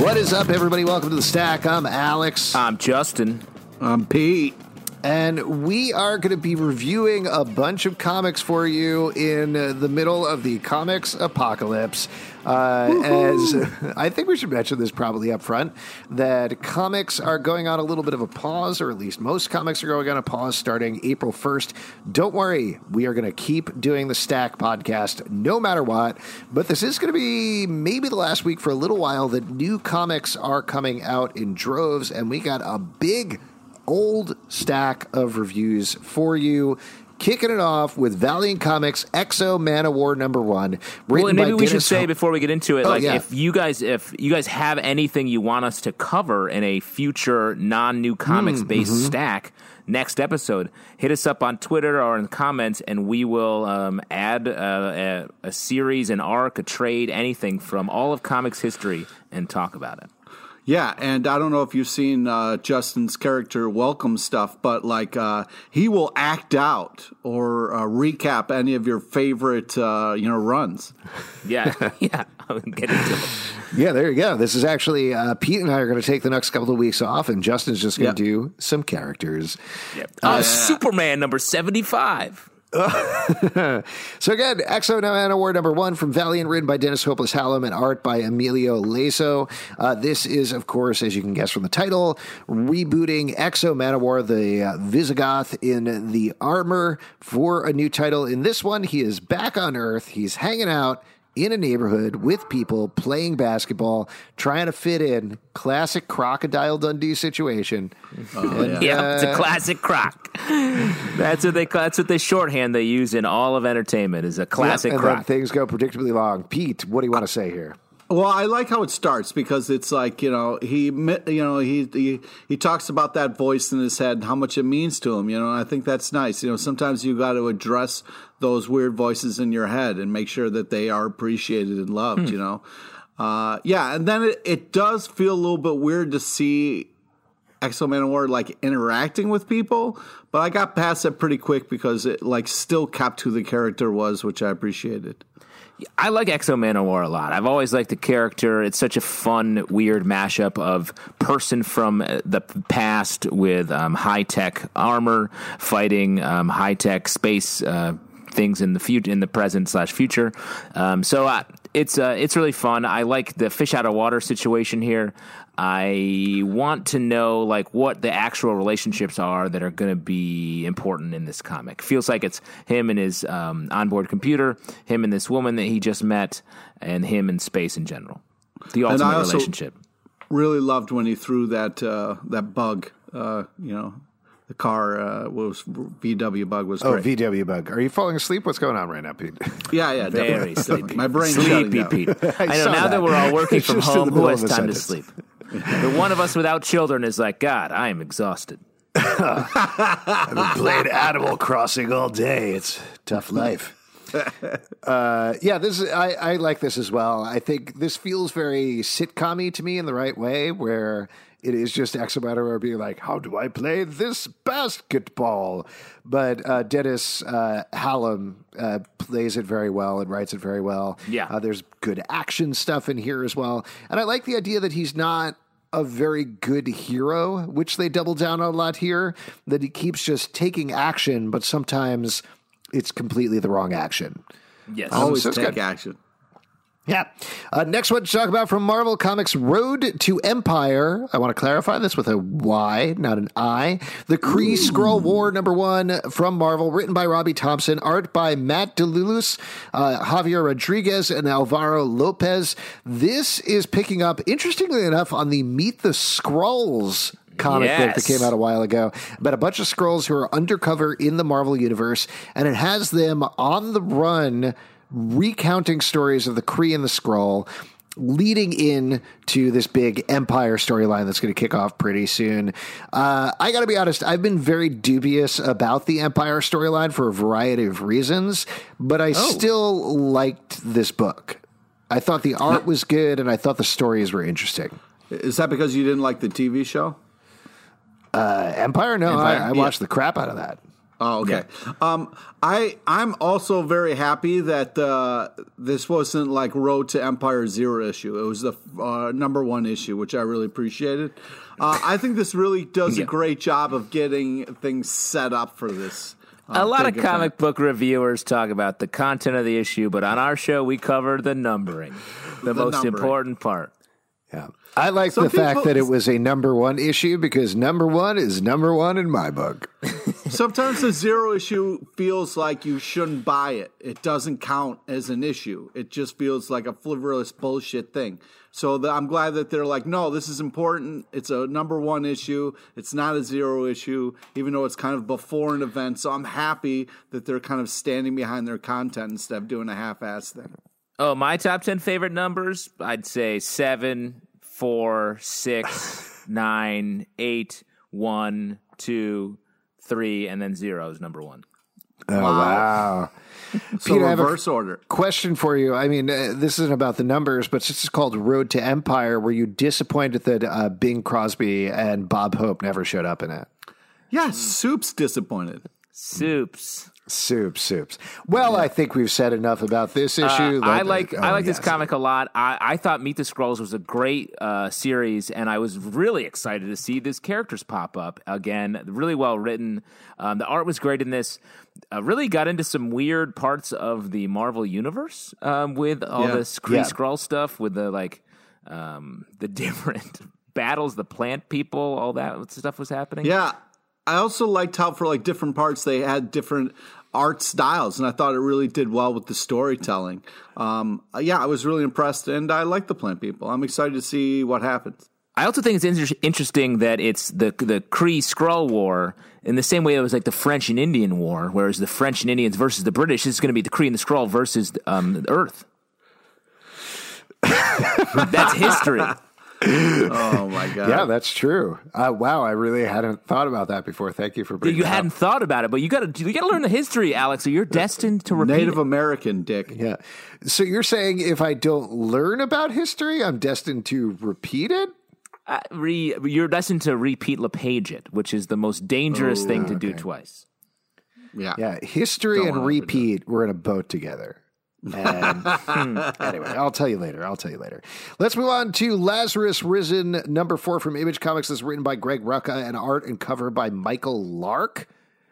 What is up, everybody? Welcome to The Stack. I'm Alex. I'm Justin. I'm Pete. And we are going to be reviewing a bunch of comics for you in the middle of the comics apocalypse. As I think we should mention this probably up front, that comics are going on a little bit of a pause, or at least most comics are going on a pause starting April 1st. Don't worry, we are going to keep doing the Stack podcast no matter what, but this is going to be maybe the last week for a little while that new comics are coming out in droves, and we got a big old stack of reviews for you. Kicking it off with Valiant Comics X-O Manowar #1. Well, and maybe we should say before we get into it, if you guys have anything you want us to cover in a future non-new comics based stack next episode, hit us up on Twitter or in the comments, and we will add a series, an arc, a trade, anything from all of comics history and talk about it. Yeah, and I don't know if you've seen Justin's character Welcome stuff, but he will act out or recap any of your favorite runs. Yeah, I'll get into it. Yeah, there you go. This is actually Pete and I are going to take the next couple of weeks off, and Justin's just going to do some characters. Yep. Superman number 75. So again, X-O Manowar #1 from Valiant, written by Dennis Hopeless Hallam and art by Emilio Laso. This is, of course, as you can guess from the title, rebooting X-O Manowar, the Visigoth in the armor, for a new title. In this one, he is back on Earth. He's hanging out in a neighborhood with people playing basketball, trying to fit in. Classic Crocodile Dundee situation. It's a classic croc. That's what they shorthand they use in all of entertainment is a classic and croc. then things go predictably long. Pete, what do you want to say here? Well, I like how it starts because it's like, he talks about that voice in his head and how much it means to him, and I think that's nice. Sometimes you got to address those weird voices in your head and make sure that they are appreciated and loved, and then it does feel a little bit weird to see X-O Manowar interacting with people, but I got past it pretty quick because it still kept who the character was, which I appreciated. I like X-O Manowar a lot. I've always liked the character. It's such a fun, weird mashup of person from the past with high-tech armor fighting high-tech space things in the present/future. It's really fun. I like the fish out of water situation here. I want to know what the actual relationships are that are going to be important in this comic. Feels like it's him and his onboard computer, him and this woman that he just met, and him and space in general. The ultimate relationship. Really loved when he threw that bug. The car was VW bug was great. VW bug. Are you falling asleep? What's going on right now, Pete? Yeah, very sleepy. My brain's sleepy, shutting Pete. down. I know now that we're all working from home, who has time to sentence. sleep? The one of us without children is like, God, I am exhausted. I've been playing Animal Crossing all day. It's a tough life. I like this as well. I think this feels very sitcom-y to me in the right way, where it is just X-O Manowar being like, how do I play this basketball? But Dennis Hallam plays it very well and writes it very well. Yeah. There's good action stuff in here as well. And I like the idea that he's not a very good hero, which they double down on a lot here, that he keeps just taking action, but sometimes it's completely the wrong action. Yes. Always so it's take good. action. Yeah. Next one to talk about from Marvel Comics, Road to Empire. I want to clarify this with a Y, not an I. The Kree Skrull War #1 from Marvel, written by Robbie Thompson, art by Matt DeLulis, Javier Rodriguez, and Alvaro Lopez. This is picking up, interestingly enough, on the Meet the Skrulls comic book that came out a while ago about a bunch of Skrulls who are undercover in the Marvel Universe, and it has them on the run recounting stories of the Kree and the Skrull, leading in to this big Empire storyline that's going to kick off pretty soon. I got to be honest, I've been very dubious about the Empire storyline for a variety of reasons, but I still liked this book. I thought the art was good, and I thought the stories were interesting. Is that because you didn't like the TV show? Empire? No, I watched the crap out of that. Oh, okay. I'm also very happy that this wasn't like Road to Empire Zero issue. It was the number one issue, which I really appreciated. I think this really does a great job of getting things set up for this. A lot of comic book reviewers talk about the content of the issue, but on our show, we cover the numbering, the most important part. Yeah. I like the fact that it was a number one issue because number one is number one in my book. Sometimes the Zero issue feels like you shouldn't buy it. It doesn't count as an issue. It just feels like a frivolous bullshit thing. So I'm glad that they're like, no, this is important. It's a number one issue. It's not a Zero issue, even though it's kind of before an event. So I'm happy that they're kind of standing behind their content instead of doing a half-ass thing. Oh, my top 10 favorite numbers? I'd say 7, 4, 6, 9, 8, 1, 2, 3, and then 0 is number 1. Oh, wow. So Pete, reverse order. Question for you. I mean, this isn't about the numbers, but this is called Road to Empire. Were you disappointed that Bing Crosby and Bob Hope never showed up in it? Yeah, Soup's disappointed. Soups. Well, yeah. I think we've said enough about this issue. I like this comic a lot. I thought Meet the Skrulls was a great series, and I was really excited to see these characters pop up again. Really well written. The art was great in this. Really got into some weird parts of the Marvel universe with all this Kree Skrull stuff, with the different battles, the plant people, all that stuff was happening. Yeah. I also liked how for different parts they had different art styles, and I thought it really did well with the storytelling. I was really impressed, and I like the plant people. I'm excited to see what happens. I also think it's interesting that it's the Kree Skrull War in the same way it was like the French and Indian War, whereas the French and Indians versus the British, this is going to be the Kree and the Skrull versus Earth. That's history. Oh my god! Yeah, that's true. Wow, I really hadn't thought about that before. Thank you for bringing. You hadn't thought about it, but you got to learn the history, Alex. Or you're destined to repeat Native American, Dick. Yeah. So you're saying if I don't learn about history, I'm destined to repeat it? You're destined to repeat LePage it, which is the most dangerous thing to do twice. Yeah. History and repeat. We're in a boat together. And anyway, I'll tell you later. Let's move on to Lazarus Risen, number 4 from Image Comics. This is written by Greg Rucka and art and cover by Michael Lark.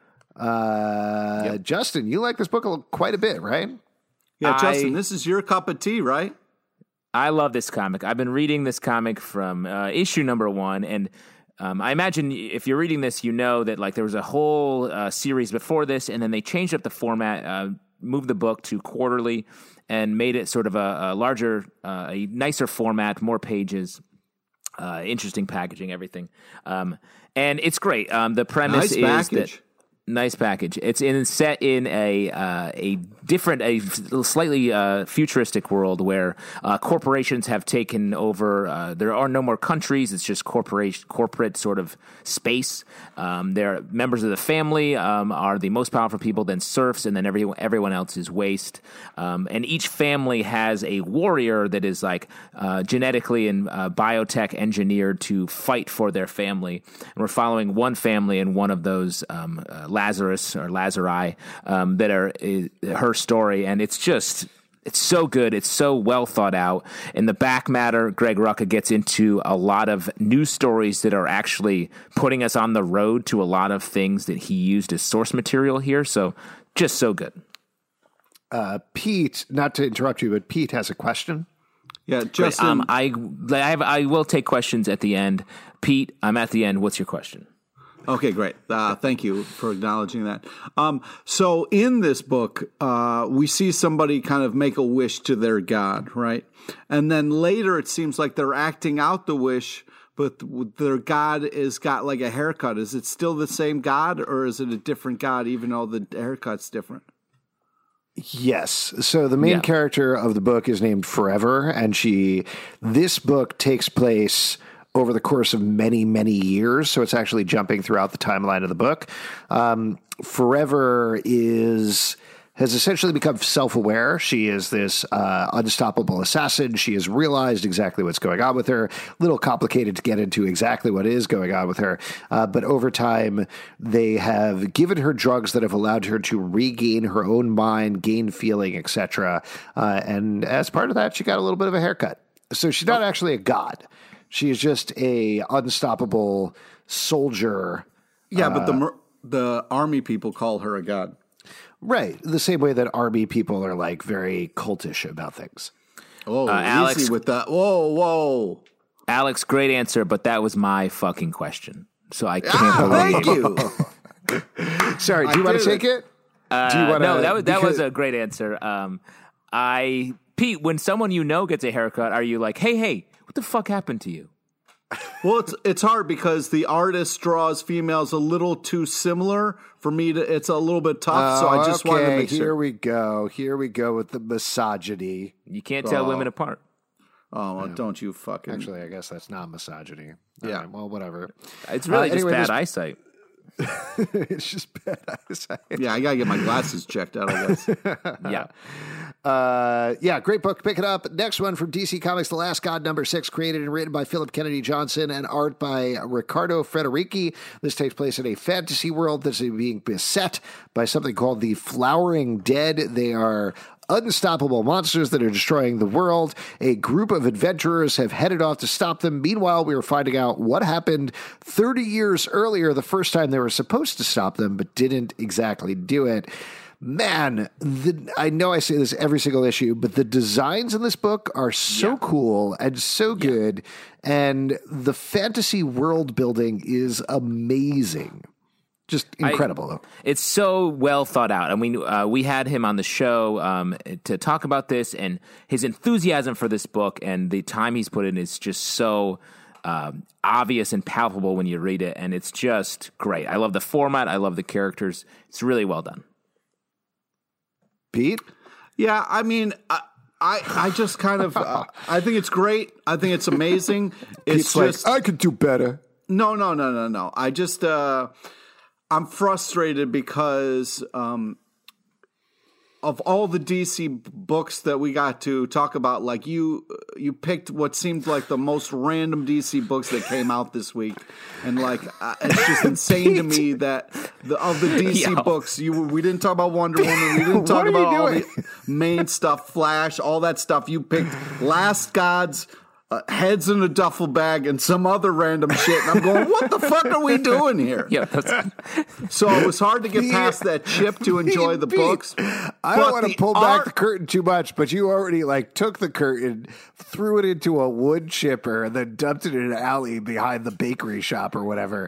Justin, you like this book quite a bit, right? Yeah, Justin, this is your cup of tea, right? I love this comic. I've been reading this comic from issue number 1, and I imagine if you're reading this, you know that there was a whole series before this, and then they changed up the format, moved the book to quarterly, and made it sort of a larger, a nicer format, more pages, interesting packaging, everything. And it's great. The premise is that nice package. It's set in a slightly futuristic world where corporations have taken over. There are no more countries. It's just corporate sort of space. They're members of the family are the most powerful people, then serfs, and then everyone else is waste. And each family has a warrior that is genetically and biotech engineered to fight for their family. And we're following one family and one of those Lazarus or Lazari that are her story, and it's so good. It's so well thought out. In the back matter, Greg Rucka gets into a lot of news stories that are actually putting us on the road to a lot of things that he used as source material here. So just so good. Pete, not to interrupt you, but Pete has a question. Yeah, Justin. I will take questions at the end. Pete, I'm at the end. What's your question? Okay, great. Thank you for acknowledging that. So in this book, we see somebody kind of make a wish to their god, right? And then later it seems like they're acting out the wish, but their god is got a haircut. Is it still the same god, or is it a different god even though the haircut's different? Yes. So the main character of the book is named Forever, and this book takes place over the course of many, many years. So it's actually jumping throughout the timeline of the book. Forever is has essentially become self-aware. She is this unstoppable assassin. She has realized exactly what's going on with her. A little complicated to get into exactly what is going on with her. But over time, they have given her drugs that have allowed her to regain her own mind, gain feeling, etc. And as part of that, she got a little bit of a haircut. So she's not actually a god. She is just a unstoppable soldier. Yeah, but the army people call her a god. Right. The same way that army people are like very cultish about things. Oh, Alex, easy with that. Whoa. Alex, great answer, but that was my fucking question. So I can't believe Thank you. Sorry, do you want to take it? Do you want to? No, that was a great answer. Pete, when someone you know gets a haircut, are you like, hey, what the fuck happened to you? Well, it's hard because the artist draws females a little too similar for me to. It's a little bit tough, so I just wanted to make sure. Here we go with the misogyny. You can't tell women apart. Oh, well, don't you fucking. Actually, I guess that's not misogyny. Yeah. Right, well, whatever. It's really just bad eyesight. It's just bad eyesight. Yeah, I gotta get my glasses checked out, I guess. Yeah. Great book. Pick it up. Next one from DC Comics, The Last God, #6, created and written by Philip Kennedy Johnson and art by Riccardo Federici. This takes place in a fantasy world that's being beset by something called the Flowering Dead. They are unstoppable monsters that are destroying the world. A group of adventurers have headed off to stop them. Meanwhile, we are finding out what happened 30 years earlier, the first time they were supposed to stop them, but didn't exactly do it. Man, I know I say this every single issue, but the designs in this book are so cool and so good, and the fantasy world building is amazing. Just incredible. It's so well thought out. I mean, we had him on the show to talk about this, and his enthusiasm for this book and the time he's put in is just so obvious and palpable when you read it, and it's just great. I love the format. I love the characters. It's really well done. Pete? Yeah, I mean, I just kind of, I think it's great. I think it's amazing. It's just, I could do better. No. I just, I'm frustrated because of all the DC books that we got to talk about. Like you picked what seemed like the most random DC books that came out this week, and like it's just insane to me that of the DC books, we didn't talk about Wonder Woman, we didn't talk about all the main stuff, Flash, all that stuff. You picked Last Gods. Heads in a duffel bag and some other random shit. And I'm going, what the fuck are we doing here? Yeah, so it was hard to get past that chip to enjoy the books. I don't want to pull back the curtain too much, but you already took the curtain, threw it into a wood chipper, and then dumped it in an alley behind the bakery shop or whatever.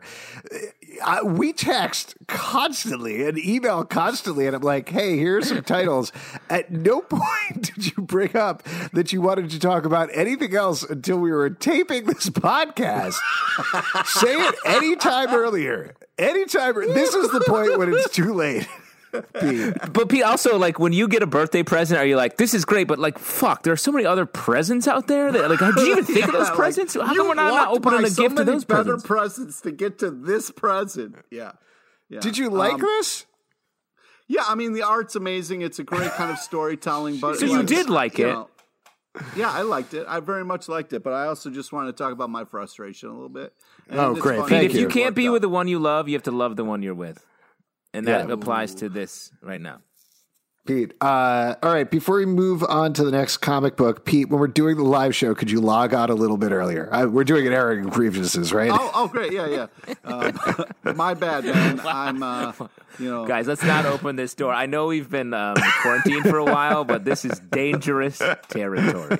We text constantly and email constantly, and I'm like, hey, here's some titles. At no point did you bring up that you wanted to talk about anything else until we were taping this podcast. Say it anytime earlier. This is the point when it's too late. Pete. But Pete, also, like, when you get a birthday present, are you like, this is great, but like, fuck, there are so many other presents out there that, like, did you even think of those presents? How come we're not opening a gift to those better presents to get to this present? Yeah. Did you like this? Yeah, I mean, the art's amazing. It's a great kind of storytelling. But so you did like it. Yeah, I liked it. I very much liked it. But I also just want to talk about my frustration a little bit. And great. Pete, if you can't be with the one you love, you have to love the one you're with. And that applies to this right now. Pete, all right, before we move on to the next comic book, Pete, when we're doing the live show, could you log on a little bit earlier? We're doing an airing grievances, right? Oh, great, yeah. My bad, man. I'm, Guys, let's not open this door. I know we've been quarantined for a while, but this is dangerous territory.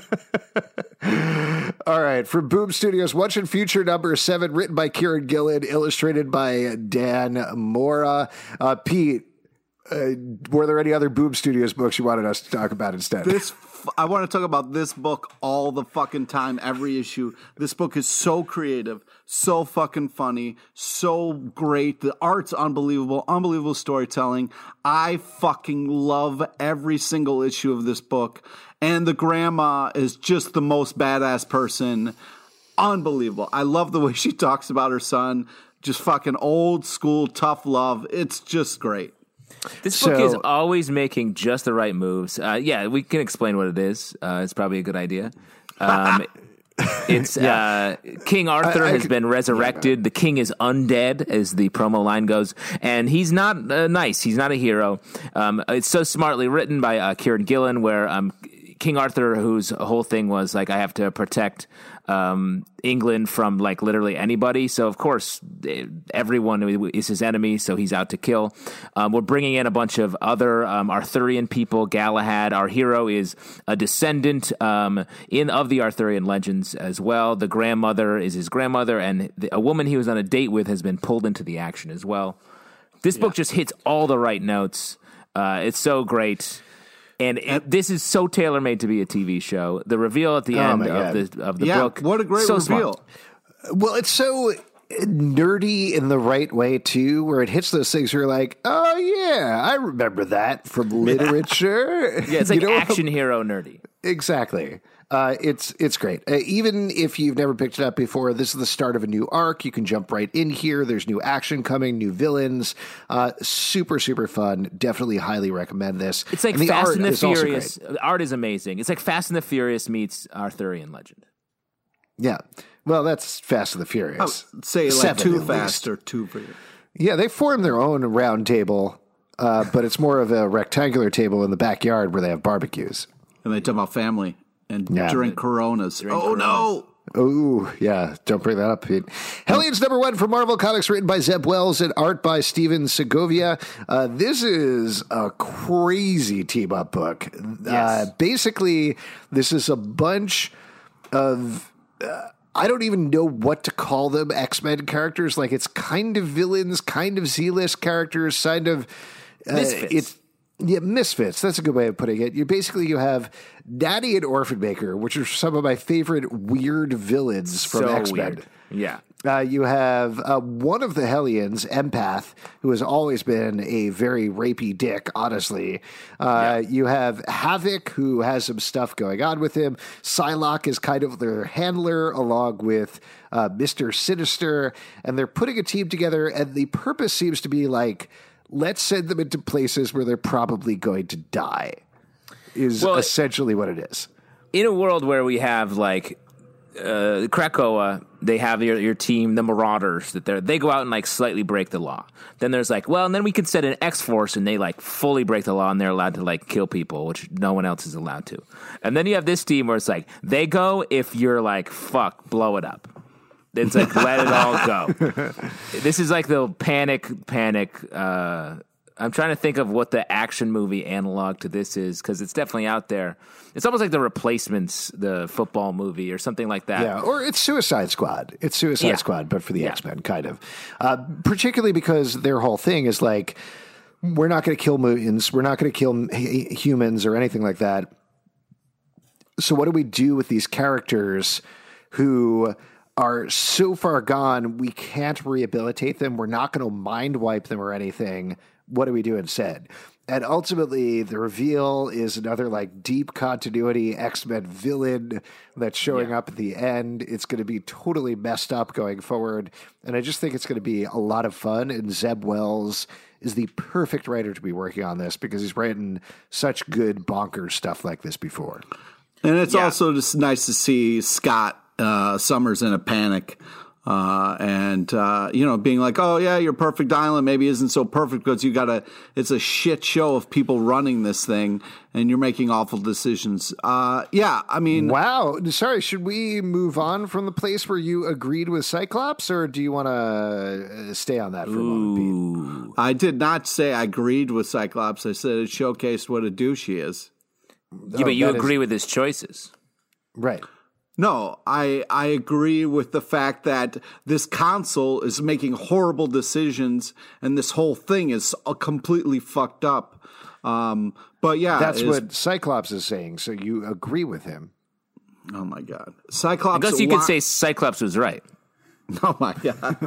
All right, from Boom Studios, Watch and Future #7, written by Kieran Gillen, illustrated by Dan Mora. Pete, were there any other Boom Studios books you wanted us to talk about instead? I want to talk about this book all the fucking time, every issue. This book is so creative, so fucking funny, so great. The art's unbelievable storytelling. I fucking love every single issue of this book. And the grandma is just the most badass person. Unbelievable. I love the way she talks about her son. Just fucking old school, tough love. It's just great. This book is always making just the right moves. Yeah, we can explain what it is. It's probably a good idea. It's King Arthur has been resurrected. The king is undead, as the promo line goes, and he's not nice. He's not a hero. It's so smartly written by Kieran Gillen, where King Arthur, whose whole thing was like, I have to protect England from like literally anybody. So of course everyone is his enemy. So he's out to kill. We're bringing in a bunch of other Arthurian people. Galahad, our hero, is a descendant of the Arthurian legends as well. The grandmother is his grandmother, and a woman he was on a date with has been pulled into the action as well. This book just hits all the right notes. It's so great. And this is so tailor-made to be a TV show. The reveal at the end of the book. What a great reveal. Smart. Well, it's so nerdy in the right way, too, where it hits those things where you're like, oh, yeah, I remember that from literature. Yeah, it's like action hero nerdy. Exactly. It's great. Even if you've never picked it up before, this is the start of a new arc. You can jump right in here. There's new action coming, new villains. Super, super fun. Definitely highly recommend this. It's like Fast and the Furious. The art is amazing. It's like Fast and the Furious meets Arthurian legend. Yeah. Well, that's Fast and the Furious. Say like Too Fast or Too Furious. Yeah, they form their own round table, but it's more of a rectangular table in the backyard where they have barbecues. And they talk about family. And drink Coronas. No. Oh, yeah. Don't bring that up, Pete. Hellions #1 from Marvel Comics, written by Zeb Wells and art by Steven Segovia. This is a crazy team-up book. Yes. Basically, this is a bunch of... I don't even know what to call them, X-Men characters. Like, it's kind of villains, kind of Z-list characters, kind of... Misfits. Misfits. That's a good way of putting it. You have Daddy and Orphan Maker, which are some of my favorite weird villains from X-Men. Weird. Yeah. You have one of the Hellions, Empath, who has always been a very rapey dick, honestly. You have Havoc, who has some stuff going on with him. Psylocke is kind of their handler, along with Mr. Sinister. And they're putting a team together, and the purpose seems to be like, let's send them into places where they're probably going to die, is essentially what it is. In a world where we have, like, Krakoa, they have your team, the Marauders, that they go out and, like, slightly break the law. Then there's, like, well, and then we could set an X-Force, and they, like, fully break the law, and they're allowed to, like, kill people, which no one else is allowed to. And then you have this team where it's, like, they go if you're, like, fuck, blow it up. It's like, let it all go. This is like the panic. I'm trying to think of what the action movie analog to this is, because it's definitely out there. It's almost like The Replacements, the football movie, or something like that. Yeah, or it's Suicide Squad. It's Suicide Squad, but for the X-Men, kind of. Particularly because their whole thing is like, we're not going to kill mutants, we're not going to kill humans or anything like that. So what do we do with these characters who are so far gone, we can't rehabilitate them. We're not going to mind wipe them or anything. What do we do instead? And ultimately, the reveal is another like deep continuity X-Men villain that's showing up at the end. It's going to be totally messed up going forward. And I just think it's going to be a lot of fun. And Zeb Wells is the perfect writer to be working on this because he's written such good bonkers stuff like this before. And it's also just nice to see Scott Summers in a panic, and being like, oh yeah, your perfect island maybe isn't so perfect because it's a shit show of people running this thing and you're making awful decisions. I mean, wow. Sorry, should we move on from the place where you agreed with Cyclops, or do you want to stay on that for a moment, Pete? I did not say I agreed with Cyclops. I said it showcased what a douche he is. Yeah, but you agree with his choices, right? No, I agree with the fact that this council is making horrible decisions and this whole thing is completely fucked up. But yeah, that's what Cyclops is saying. So you agree with him? Oh my God, Cyclops! I guess you could say Cyclops was right. Oh my God!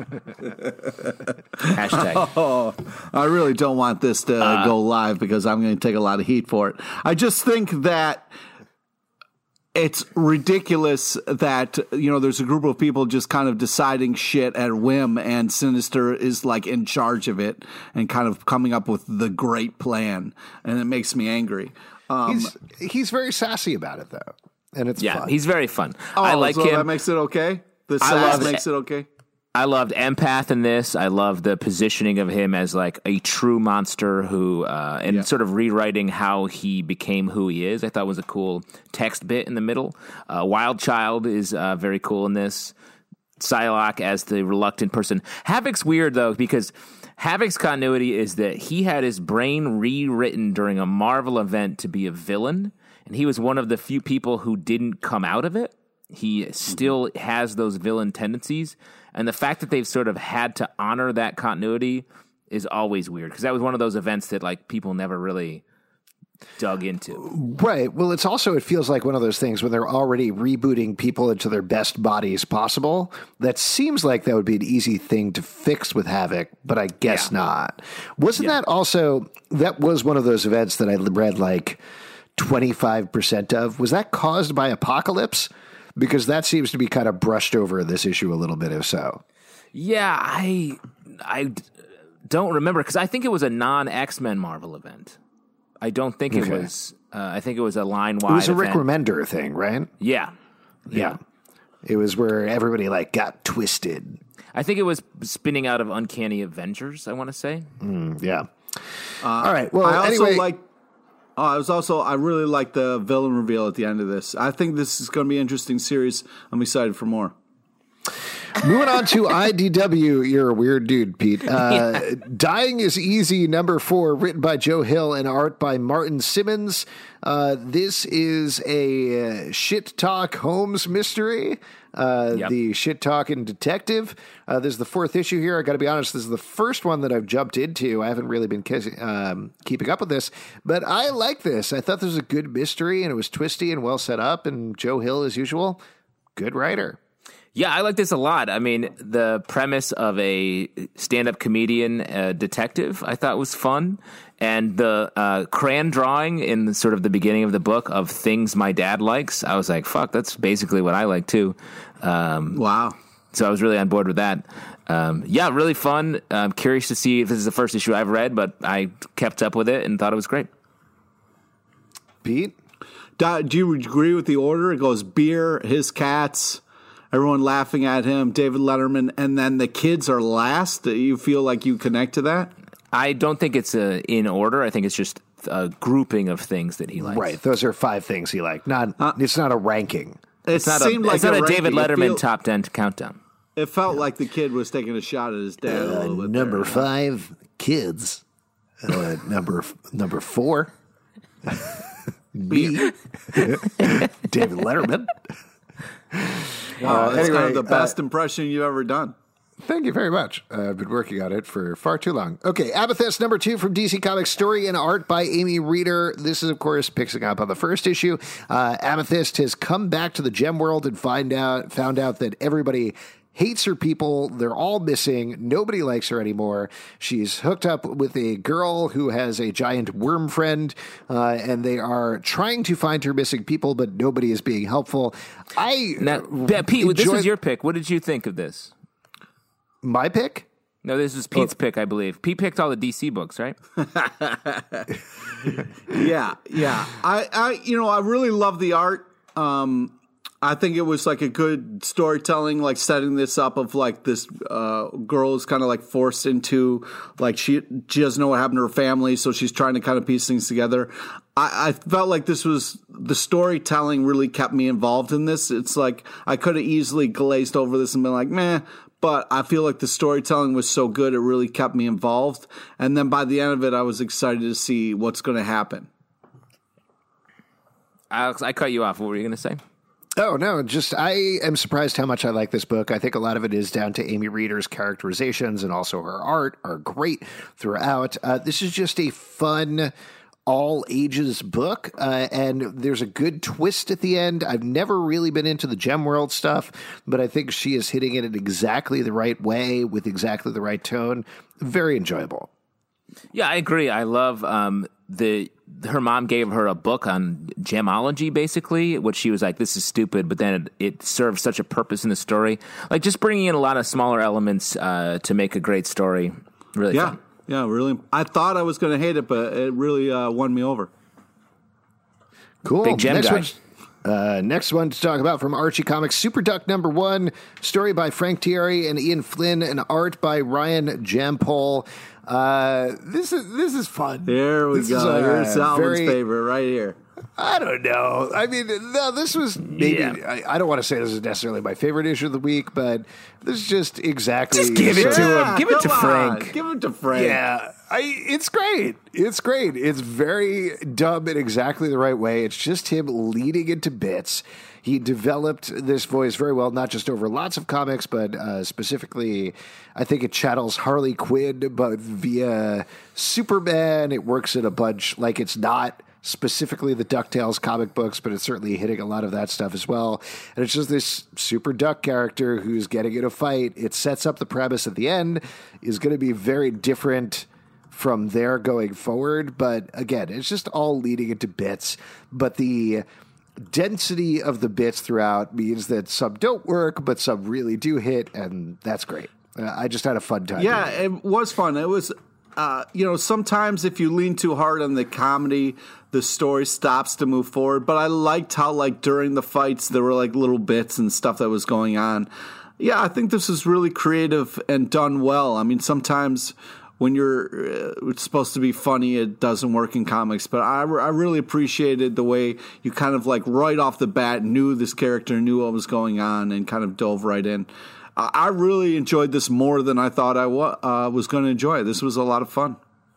Hashtag. Oh, I really don't want this to go live because I'm going to take a lot of heat for it. I just think that it's ridiculous that, there's a group of people just kind of deciding shit at whim, and Sinister is like in charge of it and kind of coming up with the great plan, and it makes me angry. He's very sassy about it though, and it's fun. He's very fun. Oh, I like so him. That makes it okay. The sass makes it okay. I loved Empath in this. I love the positioning of him as like a true monster who, sort of rewriting how he became who he is. I thought was a cool text bit in the middle. Wild Child is very cool in this. Psylocke as the reluctant person. Havoc's weird though, because Havoc's continuity is that he had his brain rewritten during a Marvel event to be a villain, and he was one of the few people who didn't come out of it. He still has those villain tendencies. And the fact that they've sort of had to honor that continuity is always weird, because that was one of those events that like people never really dug into. Right. Well, it feels like one of those things when they're already rebooting people into their best bodies possible. That seems like that would be an easy thing to fix with Havoc, but I guess not. Wasn't that also, that was one of those events that I read like 25% of. Was that caused by Apocalypse? Because that seems to be kind of brushed over in this issue a little bit, if so. Yeah, I don't remember, because I think it was a non-X-Men Marvel event. I don't think it was. I think it was a line-wide It was a event. Rick Remender thing, right? Yeah. It was where everybody like got twisted. I think it was spinning out of Uncanny Avengers, I want to say. Yeah. All right. Well, I also anyway. I really like the villain reveal at the end of this. I think this is going to be an interesting series. I'm excited for more. Moving on to IDW, you're a weird dude, Pete. Dying is Easy, #4, written by Joe Hill and art by Martin Simmons. This is a shit talk Holmes mystery. The shit talking detective. This is the 4th issue here. I got to be honest, this is the first one that I've jumped into. I haven't really been keeping up with this, but I like this. I thought this was a good mystery, and it was twisty and well set up. And Joe Hill, as usual, good writer. Yeah, I like this a lot. I mean, the premise of a stand-up comedian detective I thought was fun. And the crayon drawing in sort of the beginning of the book of things my dad likes, I was like, fuck, that's basically what I like too. Wow. So I was really on board with that. Really fun. I'm curious to see if this is the first issue I've read, but I kept up with it and thought it was great. Pete? Do you agree with the order? It goes Beer, his cats, everyone laughing at him, David Letterman, and then the kids are last. Do you feel like you connect to that? I don't think it's in order. I think it's just a grouping of things that he likes. Right. Those are 5 things he liked. It's not a ranking. It's not a David Letterman top 10 countdown. It felt like the kid was taking a shot at his dad a little bit. Number 5, kids. Number 4, me, David Letterman. Wow, that's kind of the best impression you've ever done. Thank you very much. I've been working on it for far too long. Okay, Amethyst #2 from DC Comics, story and art by Amy Reeder. This is, of course, picking up on the first issue. Amethyst has come back to the gem world and found out that everybody hates her people. They're all missing. Nobody likes her anymore. She's hooked up with a girl who has a giant worm friend, and they are trying to find her missing people, but nobody is being helpful. Pete, this was your pick. What did you think of this? My pick? No, this was Pete's pick, I believe. Pete picked all the DC books, right? Yeah. I really love the art. I think it was like a good storytelling, like setting this up of like this girl is kind of like forced into like she doesn't know what happened to her family, so she's trying to kind of piece things together. I felt like this was the storytelling really kept me involved in this. It's like I could have easily glazed over this and been like, meh. But I feel like the storytelling was so good, it really kept me involved. And then by the end of it, I was excited to see what's going to happen. Alex, I cut you off. What were you going to say? Oh, no, just I am surprised how much I like this book. I think a lot of it is down to Amy Reeder's characterizations, and also her art are great throughout. This is just a fun, all ages book, and there's a good twist at the end. I've never really been into the Gem World stuff, but I think she is hitting it in exactly the right way with exactly the right tone. Very enjoyable. Yeah, I agree. I love her mom gave her a book on gemology, basically, which she was like, this is stupid, but then it serves such a purpose in the story. Like, just bringing in a lot of smaller elements to make a great story. Really fun. Yeah, really. I thought I was going to hate it, but it really won me over. Cool. Big gem guy. Next one to talk about from Archie Comics, Super Duck #1, story by Frank Thierry and Ian Flynn, and art by Ryan Jampol. This is fun. There we go. Here's Salvin's favorite right here. I don't know. I mean, no, this was maybe. Yeah. I don't want to say this is necessarily my favorite issue of the week, but this is just exactly. Just give it to him. Give it to Frank. Give it to Frank. Yeah, it's great. It's great. It's very dumb in exactly the right way. It's just him leading into bits. He developed this voice very well, not just over lots of comics, but specifically, I think it channels Harley Quinn, but via Superman. It works in a bunch like it's not specifically the DuckTales comic books, but it's certainly hitting a lot of that stuff as well. And it's just this super duck character who's getting in a fight. It sets up the premise at the end is going to be very different from there going forward. But again, it's just all leading into bits. But the density of the bits throughout means that some don't work, but some really do hit, and that's great. I just had a fun time. Yeah, it was fun. It was, sometimes if you lean too hard on the comedy, the story stops to move forward. But I liked how, like, during the fights, there were, like, little bits and stuff that was going on. Yeah, I think this is really creative and done well. I mean, sometimes when it's supposed to be funny, it doesn't work in comics. But I really appreciated the way you kind of, like, right off the bat knew this character, knew what was going on, and kind of dove right in. I really enjoyed this more than I thought I was going to enjoy. This was a lot of fun.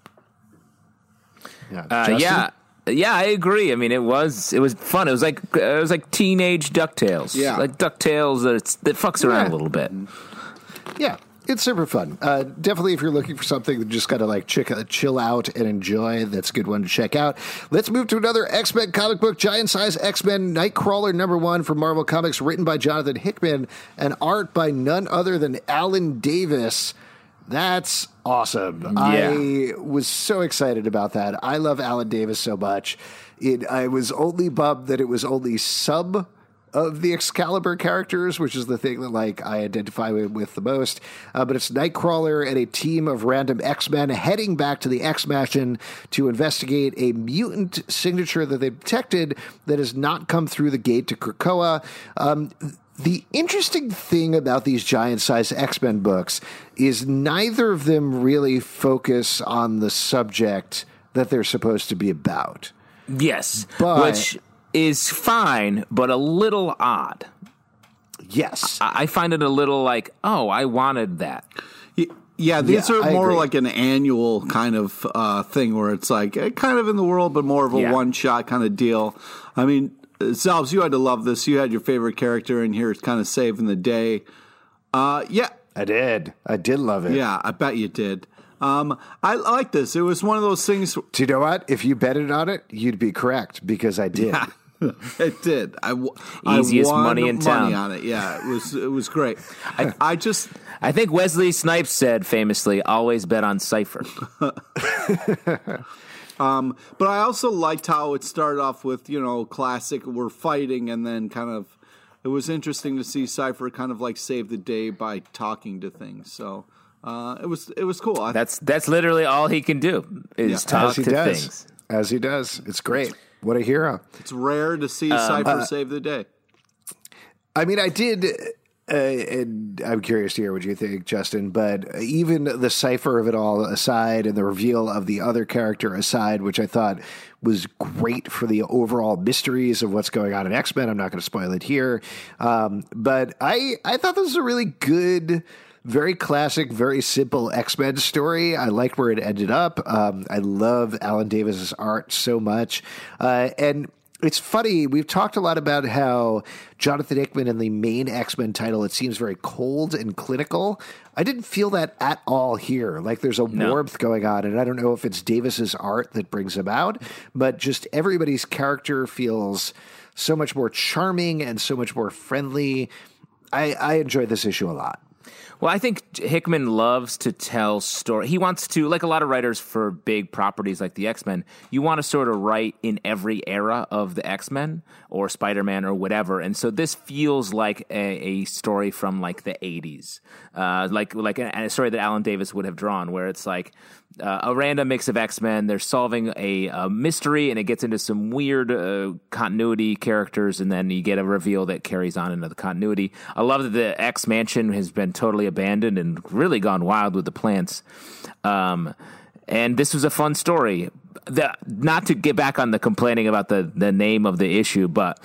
Yeah, I agree. I mean, it was fun. It was like teenage DuckTales. Yeah, like DuckTales that fucks around a little bit. Yeah, it's super fun. Definitely, if you're looking for something that just got to like chill out and enjoy, that's a good one to check out. Let's move to another X-Men comic book, Giant Size X-Men Nightcrawler #1 from Marvel Comics, written by Jonathan Hickman and art by none other than Alan Davis. That's awesome. Yeah. I was so excited about that. I love Alan Davis so much. I was only bummed that it was only some of the Excalibur characters, which is the thing that like I identify with the most. But it's Nightcrawler and a team of random X-Men heading back to the X-Mansion to investigate a mutant signature that they detected that has not come through the gate to Krakoa. The interesting thing about these giant-sized X-Men books is neither of them really focus on the subject that they're supposed to be about. Yes, which is fine, but a little odd. Yes. I find it a little like, oh, I wanted that. Yeah, these are more like an annual kind of thing where it's like kind of in the world, but more of a one-shot kind of deal. I mean, Salves, you had to love this. You had your favorite character in here. It's kind of saving the day. Yeah. I did. I did love it. Yeah, I bet you did. I like this. It was one of those things. Do you know what? If you betted on it, you'd be correct because I did. Yeah, it did. Easiest I won money in town. Money on it. Yeah, it was great. I think Wesley Snipes said famously, "Always bet on Cypher." But I also liked how it started off with, classic, we're fighting, and then kind of, it was interesting to see Cypher kind of like save the day by talking to things. So it was cool. That's literally all he can do is talk to things. As he does. It's great. What a hero. It's rare to see Cypher save the day. I mean, I did... and I'm curious to hear what you think, Justin, but even the cipher of it all aside and the reveal of the other character aside, which I thought was great for the overall mysteries of what's going on in X-Men. I'm not going to spoil it here. But I thought this was a really good, very classic, very simple X-Men story. I liked where it ended up. I love Alan Davis's art so much. And it's funny, we've talked a lot about how Jonathan Hickman in the main X-Men title, it seems very cold and clinical. I didn't feel that at all here. Like there's a warmth going on, and I don't know if it's Davis's art that brings him out, but just everybody's character feels so much more charming and so much more friendly. I enjoyed this issue a lot. Well, I think Hickman loves to tell story. He wants to, like a lot of writers for big properties like the X-Men, you want to sort of write in every era of the X-Men or Spider-Man or whatever. And so this feels like a story from like the 80s, like a story that Alan Davis would have drawn, where it's like a random mix of X-Men. They're solving a mystery, and it gets into some weird continuity characters, and then you get a reveal that carries on into the continuity. I love that the X Mansion has been totally abandoned and really gone wild with the plants. And this was a fun story. Not to get back on the complaining about the name of the issue, but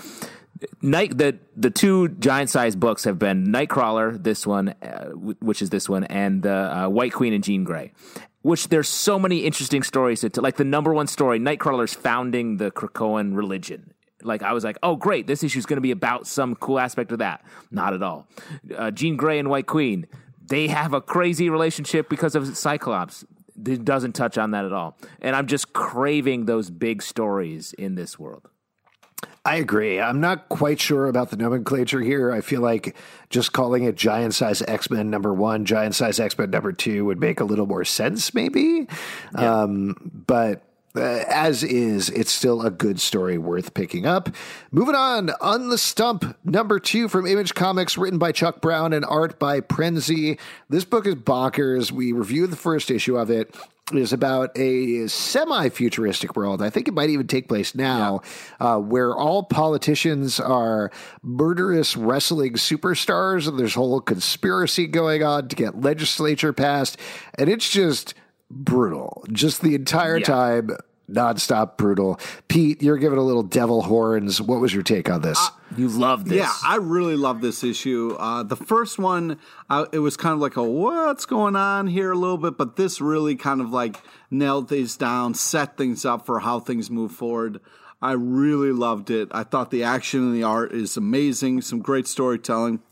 the two giant-sized books have been Nightcrawler, this one, which is this one, and White Queen and Jean Grey. Which there's so many interesting stories. Like the number one story, Nightcrawler's founding the Krakoan religion. Like I was like, oh great, this issue is going to be about some cool aspect of that. Not at all. Jean Grey and White Queen, they have a crazy relationship because of Cyclops. It doesn't touch on that at all. And I'm just craving those big stories in this world. I agree. I'm not quite sure about the nomenclature here. I feel like just calling it Giant Size X-Men #1, Giant Size X-Men #2 would make a little more sense, maybe. Yeah. But as is, it's still a good story worth picking up. Moving on the Stump, #2 from Image Comics, written by Chuck Brown and art by Prenzi. This book is bonkers. We reviewed the first issue of it. It is about a semi-futuristic world. I think it might even take place now, where all politicians are murderous wrestling superstars, and there's a whole conspiracy going on to get legislature passed, and it's just brutal. Just the entire time, nonstop brutal. Pete, you're giving a little devil horns. What was your take on this? You love this. Yeah, I really love this issue. The first one, it was kind of like what's going on here a little bit, but this really kind of like nailed things down, set things up for how things move forward. I really loved it. I thought the action and the art is amazing. Some great storytelling.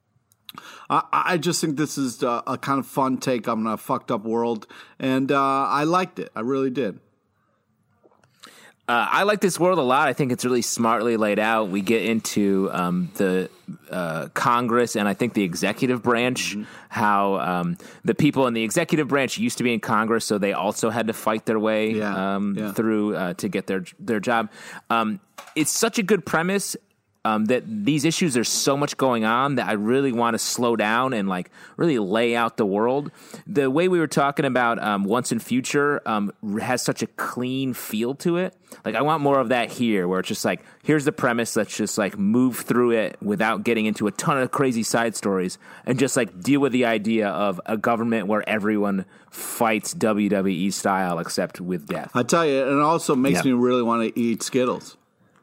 I just think this is a kind of fun take on a fucked up world, and I liked it. I really did. I like this world a lot. I think it's really smartly laid out. We get into the Congress and I think the executive branch, how the people in the executive branch used to be in Congress, so they also had to fight their way through to get their job. It's such a good premise. That these issues, there's so much going on that I really want to slow down and like really lay out the world. The way we were talking about Once and Future has such a clean feel to it. Like I want more of that here, where it's just like, here's the premise, let's just like move through it without getting into a ton of crazy side stories, and just like deal with the idea of a government where everyone fights WWE style except with death. I tell you, it also makes me really want to eat Skittles.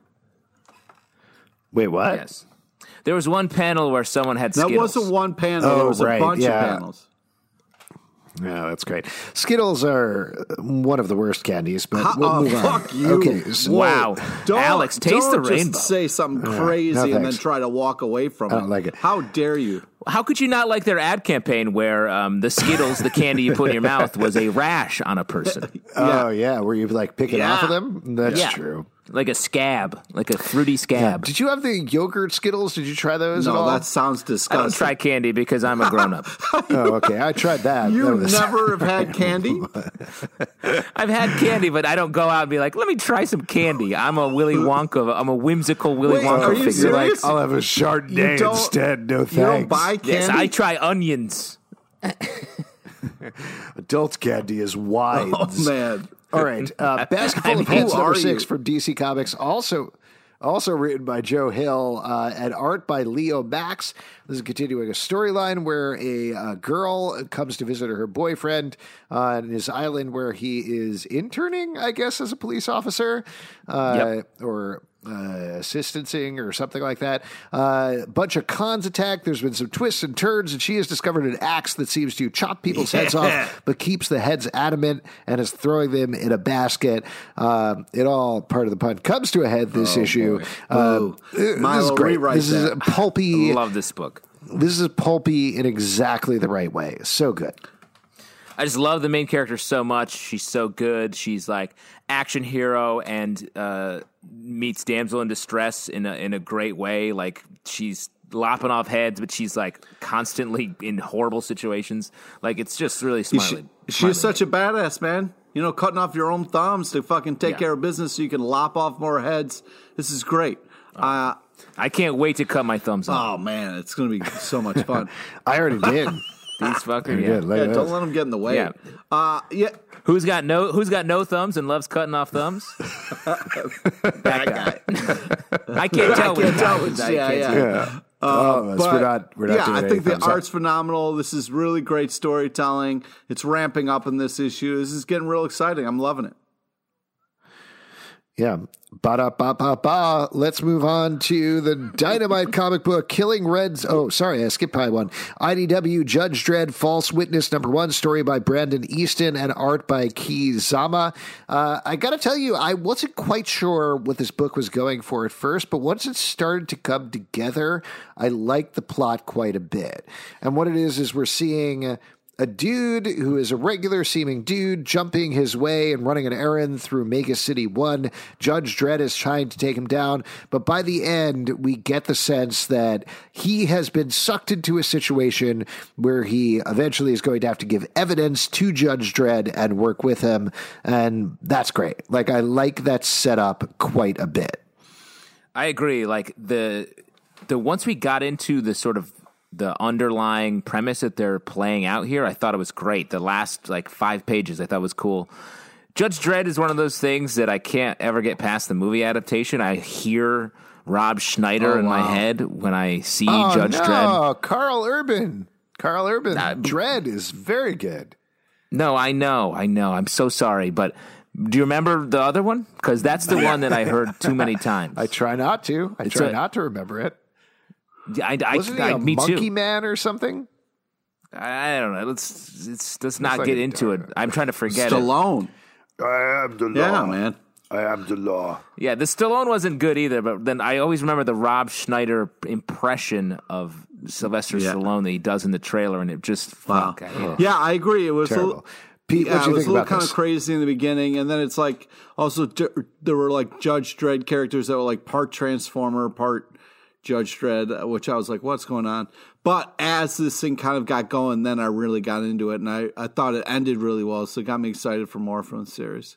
Wait, what? Yes. There was one panel where someone had Skittles. That wasn't one panel. There was a bunch of panels. Yeah, that's great. Skittles are one of the worst candies, but we'll move on. Fuck you. Okay. So, wow. Alex, taste the rainbow. Just say something crazy and then try to walk away from it. I don't like it. How dare you? How could you not like their ad campaign where the Skittles, the candy you put in your mouth, was a rash on a person? Oh, yeah. Were you like picking off of them? That's true. Like a scab, like a fruity scab. Yeah. Did you have the yogurt Skittles? Did you try those at all? No, that sounds disgusting. I don't try candy because I'm a grown-up. Oh, okay. I tried that. You never have had candy? I've had candy, but I don't go out and be like, let me try some candy. I'm a Willy Wonka. I'm a whimsical Willy Wonka are you figure. serious? I'll have a Chardonnay instead. No thanks. You don't buy candy? Yes, I try onions. Adult candy is wide. Oh, man. All right. Basketball of Heads #6 from DC Comics, also written by Joe Hill and art by Leo Max. This is continuing a storyline where a girl comes to visit her boyfriend on his island where he is interning, I guess, as a police officer or assistancing or something like that. A bunch of cons attack. There's been some twists and turns, and she has discovered an axe that seems to chop people's heads off, but keeps the heads adamant and is throwing them in a basket. It all, part of the pun, comes to a head this issue. Milo, this is great. rewrite This is that. pulpy. I love this book. This is pulpy in exactly the right way. So good. I just love the main character so much. She's so good. She's like action hero and meets damsel in distress in a great way. Like she's lopping off heads, but she's like constantly in horrible situations. Like it's just really smart. She's such a badass, man. You know, cutting off your own thumbs to fucking take care of business so you can lop off more heads. This is great. I can't wait to cut my thumbs off. Oh man, it's going to be so much fun. I already did. These fuckers. Don't let them get in the way. Yeah. Who's got no thumbs and loves cutting off thumbs? That guy. I can't tell. We're not doing I think the thumbs up. art's phenomenal. This is really great storytelling. It's ramping up in this issue. This is getting real exciting. I'm loving it. Yeah. Ba-da-ba-ba-ba. Let's move on to the Dynamite comic book, Killing Reds. Oh, sorry, I skipped by one. IDW Judge Dredd, False Witness #1, story by Brandon Easton and art by Kei Zama. I got to tell you, I wasn't quite sure what this book was going for at first, but once it started to come together, I liked the plot quite a bit. And what it is we're seeing a dude who is a regular seeming dude jumping his way and running an errand through Mega City 1. Judge Dredd is trying to take him down, but by the end, we get the sense that he has been sucked into a situation where he eventually is going to have to give evidence to Judge Dredd and work with him, and that's great. Like, I like that setup quite a bit. I agree. Like, the once we got into the sort of the underlying premise that they're playing out here, I thought it was great. The last 5 pages I thought was cool. Judge Dredd is one of those things that I can't ever get past the movie adaptation. I hear Rob Schneider in my head when I see Judge Dredd. Carl Urban. Dredd is very good. No, I know. I'm so sorry, but do you remember the other one? Because that's the one that I heard too many times. I try not to. I try not to remember it. Wasn't he a monkey man or something? I don't know. Let's not get into it. I'm trying to forget Stallone. I am the law. Yeah, man. I am the law. Yeah, the Stallone wasn't good either, but then I always remember the Rob Schneider impression of Sylvester Stallone that he does in the trailer, and it just Yeah, I agree. It was terrible. Pete, what do you think about this? It was a little kind of crazy in the beginning, and then it's like also there were like Judge Dredd characters that were like part Transformer, part Judge Dredd, which I was like, what's going on? But as this thing kind of got going, then I really got into it, and I thought it ended really well, so it got me excited for more from the series.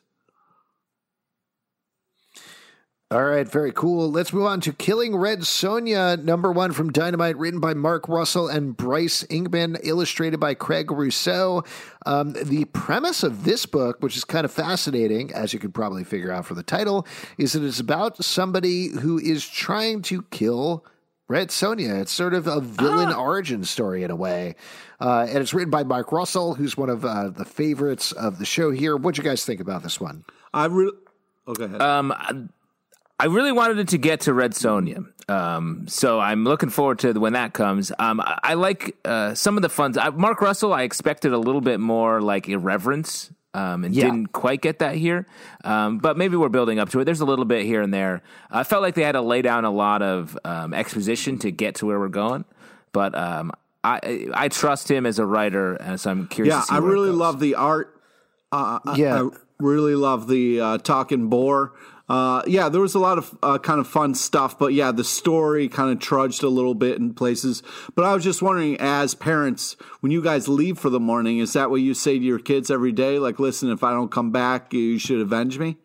All right, very cool. Let's move on to Killing Red Sonja, #1 from Dynamite, written by Mark Russell and Bryce Ingman, illustrated by Craig Rousseau. The premise of this book, which is kind of fascinating, as you could probably figure out from the title, is that it's about somebody who is trying to kill Red Sonja. It's sort of a villain origin story in a way. And it's written by Mark Russell, who's one of the favorites of the show here. What'd you guys think about this one? Go ahead. I really wanted it to get to Red Sonja, so I'm looking forward to when that comes. I like some of the fun. Mark Russell, I expected a little bit more like irreverence, and didn't quite get that here. But maybe we're building up to it. There's a little bit here and there. I felt like they had to lay down a lot of exposition to get to where we're going. But I trust him as a writer, and so I'm curious. to see I where it really goes. love the art. I really love the talking boar. There was a lot of kind of fun stuff, but the story kind of trudged a little bit in places. But I was just wondering, as parents, when you guys leave for the morning, is that what you say to your kids every day? Like, listen, if I don't come back, you should avenge me?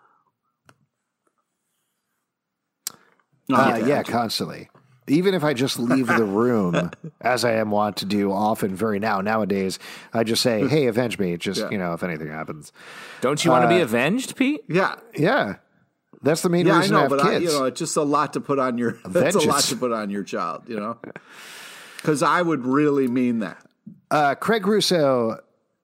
Constantly. Even if I just leave the room, as I am wont to do often nowadays, I just say, hey, avenge me. Just, if anything happens. Don't you want to be avenged, Pete? Yeah. Yeah. That's the main reason I have kids. It's just a lot to put on your. That's a lot to put on your child. Because I would really mean that. Craig Rousseau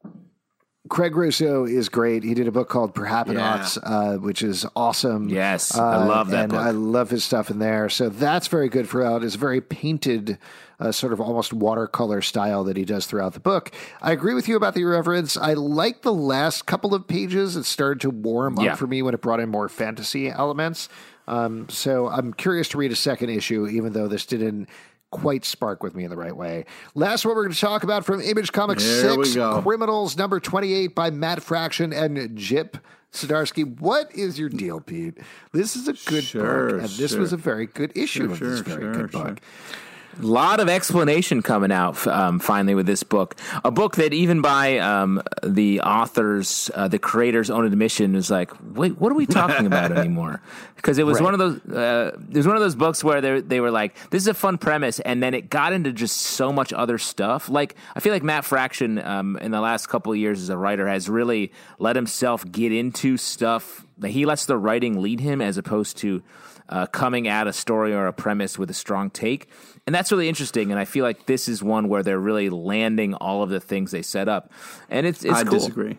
is great. He did a book called Perhapanauts, which is awesome. Yes, I love that book. I love his stuff in there. So that's very good throughout. It's very painted, sort of almost watercolor style that he does throughout the book. I agree with you about the irreverence. I like the last couple of pages. It started to warm up for me when it brought in more fantasy elements. So I'm curious to read a second issue, even though this didn't quite spark with me in the right way. Last one we're going to talk about from Image Comics 6, Criminals #28 by Matt Fraction and Jip Zdarsky. What is your deal, Pete? This is a good book, and this was a very good issue of this very good book. A lot of explanation coming out finally with this book. A book that even by the authors, the creators' own admission is like, wait, what are we talking about anymore? Because it was one of those. It was one of those books where they were like, this is a fun premise, and then it got into just so much other stuff. Like I feel like Matt Fraction in the last couple of years as a writer has really let himself get into stuff. He lets the writing lead him as opposed to coming at a story or a premise with a strong take. And that's really interesting, and I feel like this is one where they're really landing all of the things they set up. And it's I cool. disagree.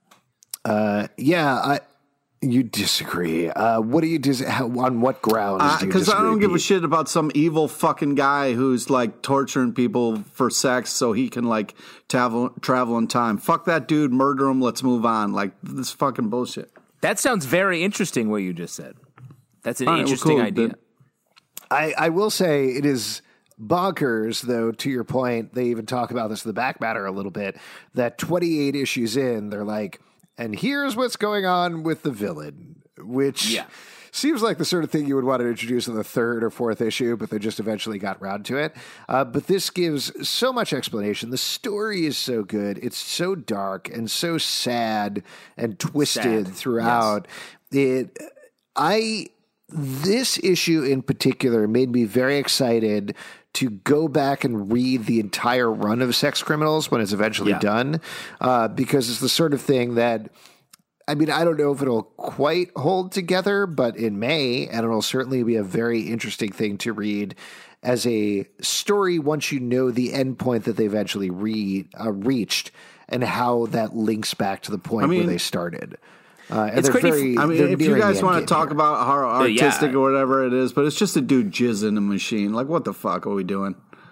You disagree. What do you on what grounds do you disagree? Because I don't give a shit about some evil fucking guy who's like torturing people for sex so he can like travel in time. Fuck that dude, murder him, let's move on. Like, this fucking bullshit. That sounds very interesting, what you just said. That's an interesting idea. I will say it is bonkers, though, to your point. They even talk about this in the back matter a little bit, that 28 issues in, they're like, and here's what's going on with the villain, which seems like the sort of thing you would want to introduce in the third or fourth issue, but they just eventually got around to it. But this gives so much explanation. The story is so good. It's so dark and so sad and twisted throughout. Yes. This issue in particular made me very excited to go back and read the entire run of Sex Criminals when it's eventually done, because it's the sort of thing that, I mean, I don't know if it'll quite hold together, but it may, and it'll certainly be a very interesting thing to read as a story once you know the end point that they eventually reached and how that links back to the point where they started. It's crazy. If you guys want to talk about how artistic or whatever it is, but it's just a dude jizz in a machine. Like, what the fuck are we doing?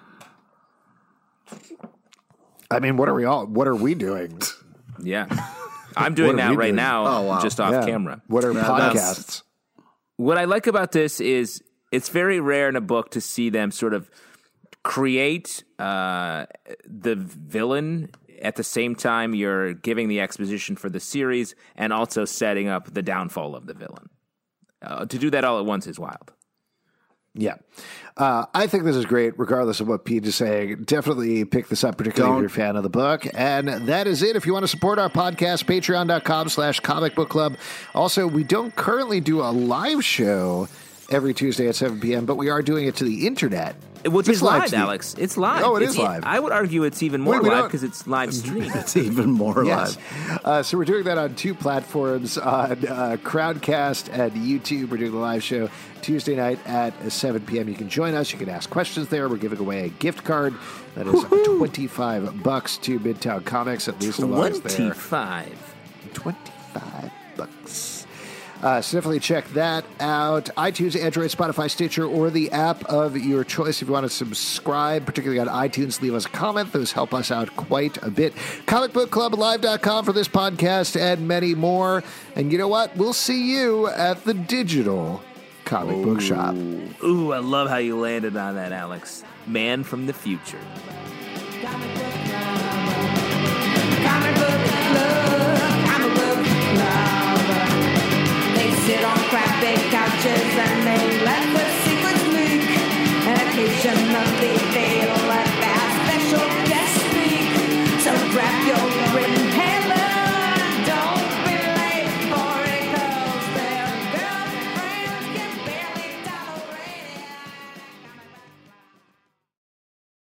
I mean, what are we doing? Yeah. I'm doing that right now, just off camera. What are podcasts? What I like about this is it's very rare in a book to see them sort of create the villain at the same time you're giving the exposition for the series and also setting up the downfall of the villain. To do that all at once is wild. Yeah. I think this is great, regardless of what Pete is saying. Definitely pick this up, particularly if you're a fan of the book. And that is it. If you want to support our podcast, patreon.com/Comic Book Club. Also, we don't currently do a live show every Tuesday at 7 p.m., but we are doing it to the internet. Which is live, Alex. It's live. Oh, it's live. I would argue it's even more live because it's live stream. It's even more live. So we're doing that on two platforms, on Crowdcast and YouTube. We're doing the live show Tuesday night at 7 p.m. You can join us. You can ask questions there. We're giving away a gift card that is $25 to Midtown Comics, at least while it's there. $25. So definitely check that out. iTunes, Android, Spotify, Stitcher, or the app of your choice. If you want to subscribe, particularly on iTunes, leave us a comment. Those help us out quite a bit. ComicBookClubLive.com for this podcast and many more. And you know what? We'll see you at the digital comic book shop. Ooh, I love how you landed on that, Alex. Man from the future. Sit on crappy couches and they let the secrets leak. And occasionally they